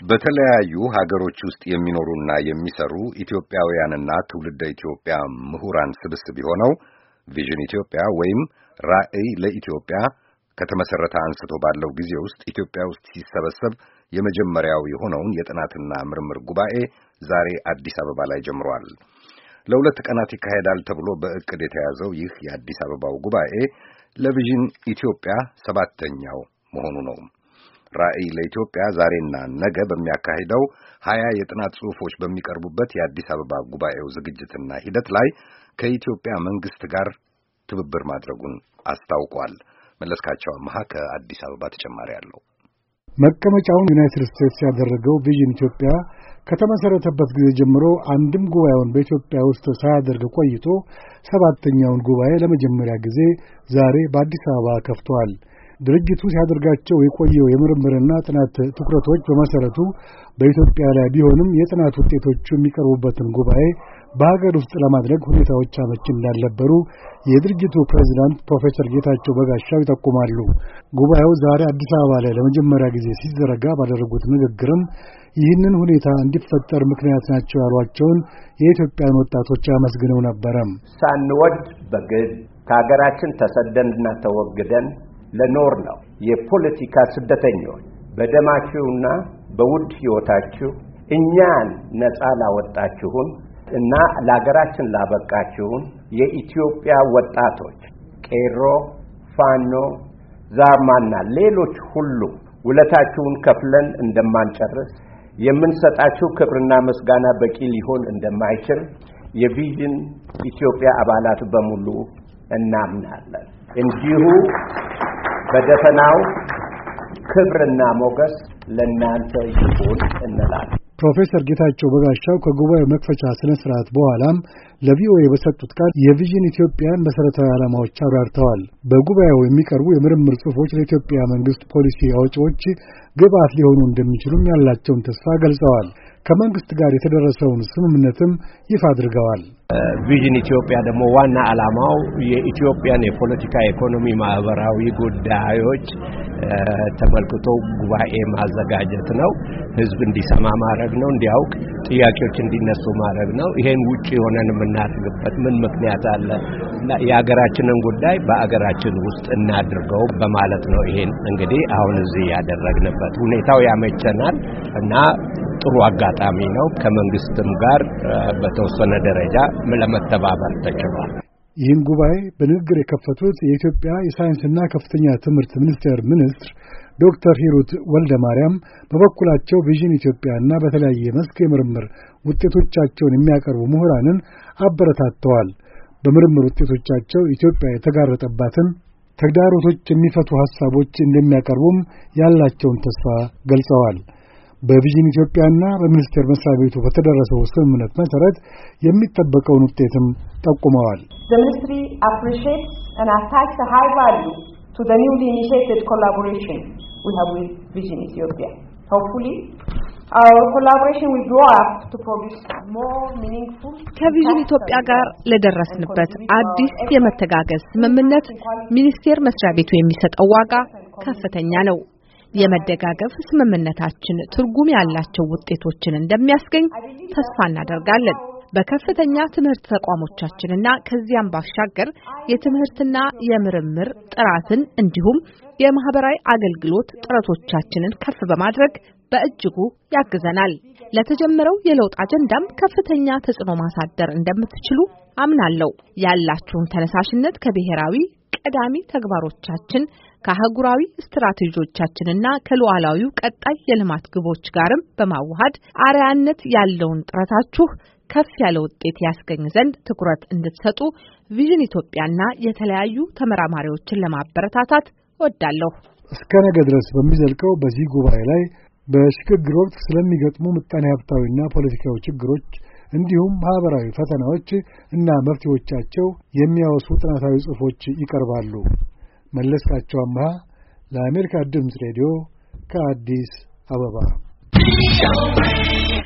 በተለያዩ ሀገሮች ውስጥ የሚኖሩና የሚሰሩ ኢትዮጵያውያንና ትውልደ ኢትዮጵያ ምሁራን ስብስብ የሆነው ቪዥን ኢትዮጵያ ወይም ራዕይ ለኢትዮጵያ ከተመሰረተ አንስቶ ባለው ጊዜ ውስጥ ኢትዮጵያ ውስጥ ሲሰበሰብ የመጀመሪያው የሆነውን የጥናትና ምርምር ጉባኤ ዛሬ አዲስ አበባ ላይ ጀምሯል። ለሁለት ቀናት ይካሄዳል ተብሎ በእቅድ የተያዘው ይህ የአዲስ አበባው ጉባኤ ለቪዥን ኢትዮጵያ 7ኛው መሆኑ ነው። ራዕይ ለኢትዮጵያ ዛሬና ነገ በሚያካሂደው 20 የጥናት ጽሑፎች በሚቀርቡበት የአዲስ አበባ ጉባኤው ዝግጅትና ሂደት ላይ ከኢትዮጵያ መንግስት ጋር ትብብር ማድረጉን አስታውቋል። መለስካቸው አማሃ ከአዲስ አበባ ተጨማሪ አለው። መቀመጫውን ዩናይትድ ስቴትስ ያደረገው ቪዥን ኢትዮጵያ ከተመሰረተበት ጊዜ ጀምሮ አንድም ጉባኤውን በኢትዮጵያ ውስጥ ሳያደርግ ቆይቶ 7ኛውን ጉባኤ ለመጀመሪያ ጊዜ ዛሬ በአዲስ አበባ ከፍቷል። ድርጅቱ ሲያደርጋቸው የቆየው የምርምርና ጥናት ትኩረቶች በመሰረቱ በኢትዮጵያ ላይ ቢሆንም የጥናት ውጤቶቹ የሚቀርቡበትን ጉባኤ በሀገር ውስጥ ለማድረግ ሁኔታዎች አመቺ እንዳልነበሩ የድርጅቱ ፕሬዝዳንት ፕሮፌሰር ጌታቸው በጋሻው ይጠቁማሉ። ጉባኤው ዛሬ አዲስ አበባ ላይ ለመጀመሪያ ጊዜ ሲዘረጋ ባደረጉት ንግግርም ይህንን ሁኔታ እንዲፈጠር ምክንያት ናቸው ያሏቸውን የኢትዮጵያን ወጣቶች አመስግነው ነበረ። ሳንወድ በግድ ከሀገራችን ተሰደንና ተወግደን ለኖር ነው የፖለቲካ ስደተኞች በደማችሁና በውድ ሕይወታችሁ እኛን ነፃ ላወጣችሁን እና ለሀገራችን ላበቃችሁን የኢትዮጵያ ወጣቶች ቄሮ፣ ፋኖ፣ ዛማና ሌሎች ሁሉ ውለታችሁን ከፍለን እንደማንጨርስ የምንሰጣችሁ ክብርና ምስጋና በቂ ሊሆን እንደማይችል የቪዥን ኢትዮጵያ አባላት በሙሉ እናምናለን። እንዲሁ በደፈናው ክብርና ሞገስ ለእናንተ ይሁን እንላለን። ፕሮፌሰር ጌታቸው በጋሻው ከጉባኤው መክፈቻ ስነ ስርዓት በኋላም ለቪኦኤ በሰጡት ቃል የቪዥን ኢትዮጵያን መሰረታዊ ዓላማዎች አብራርተዋል። በጉባኤው የሚቀርቡ የምርምር ጽሑፎች ለኢትዮጵያ መንግስት ፖሊሲ አውጪዎች ግብዓት ሊሆኑ እንደሚችሉም ያላቸውን ተስፋ ገልጸዋል። ከመንግስት ጋር የተደረሰውን ስምምነትም ይፋ አድርገዋል። ቪዥን ኢትዮጵያ ደግሞ ዋና ዓላማው የኢትዮጵያን የፖለቲካ፣ ኢኮኖሚ፣ ማህበራዊ ጉዳዮች ተመልክቶ ጉባኤ ማዘጋጀት ነው። ህዝብ እንዲሰማ ማድረግ ነው፣ እንዲያውቅ ጥያቄዎች እንዲነሱ ማድረግ ነው። ይሄን ውጪ ሆነን የምናደርግበት ምን ምክንያት አለ? የሀገራችንን ጉዳይ በአገራችን ውስጥ እናድርገው በማለት ነው። ይሄን እንግዲህ አሁን እዚህ ያደረግንበት ሁኔታው ያመቸናል እና ጥሩ አጋጣሚ ነው። ከመንግስትም ጋር በተወሰነ ደረጃ ለመተባበር ተችሏል። ይህን ጉባኤ በንግግር የከፈቱት የኢትዮጵያ የሳይንስና ከፍተኛ ትምህርት ሚኒስቴር ሚኒስትር ዶክተር ሂሩት ወልደማርያም በበኩላቸው ቪዥን ኢትዮጵያና በተለያየ መስክ የምርምር ውጤቶቻቸውን የሚያቀርቡ ምሁራንን አበረታተዋል። በምርምር ውጤቶቻቸው ኢትዮጵያ የተጋረጠባትን ተግዳሮቶች የሚፈቱ ሐሳቦች እንደሚያቀርቡም ያላቸውን ተስፋ ገልጸዋል። በቪዥን ኢትዮጵያና በሚኒስቴር መስሪያ ቤቱ በተደረሰው ስምምነት መሰረት የሚጠበቀውን ውጤትም ጠቁመዋል። The ministry appreciates and attaches a high value to the newly initiated collaboration we have with Vision Ethiopia. Hopefully, our collaboration will grow up to produce more meaningful. ከቪዥን ኢትዮጵያ ጋር ለደረስንበት አዲስ የመተጋገዝ ስምምነት ሚኒስቴር መስሪያ ቤቱ የሚሰጠው ዋጋ ከፍተኛ ነው። የመደጋገፍ ስምምነታችን ትርጉም ያላቸው ውጤቶችን እንደሚያስገኝ ተስፋ እናደርጋለን። በከፍተኛ ትምህርት ተቋሞቻችንና ከዚያም ባሻገር የትምህርትና የምርምር ጥራትን እንዲሁም የማህበራዊ አገልግሎት ጥረቶቻችንን ከፍ በማድረግ በእጅጉ ያግዘናል። ለተጀመረው የለውጥ አጀንዳም ከፍተኛ ተጽዕኖ ማሳደር እንደምትችሉ አምናለሁ። ያላችሁን ተነሳሽነት ከብሔራዊ ቀዳሚ ተግባሮቻችን ከአህጉራዊ ስትራቴጂዎቻችንና ከሉዓላዊው ቀጣይ የልማት ግቦች ጋርም በማዋሃድ አርአያነት ያለውን ጥረታችሁ ከፍ ያለ ውጤት ያስገኝ ዘንድ ትኩረት እንድትሰጡ ቪዥን ኢትዮጵያና የተለያዩ ተመራማሪዎችን ለማበረታታት እወዳለሁ። እስከ ነገ ድረስ በሚዘልቀው በዚህ ጉባኤ ላይ በሽግግር ወቅት ስለሚገጥሙ ምጣኔ ሀብታዊና ፖለቲካዊ ችግሮች እንዲሁም ማህበራዊ ፈተናዎች እና መፍትሄዎቻቸው የሚያወሱ ጥናታዊ ጽሑፎች ይቀርባሉ። መለስካቸው አማሃ ለአሜሪካ ድምፅ ሬዲዮ ከአዲስ አበባ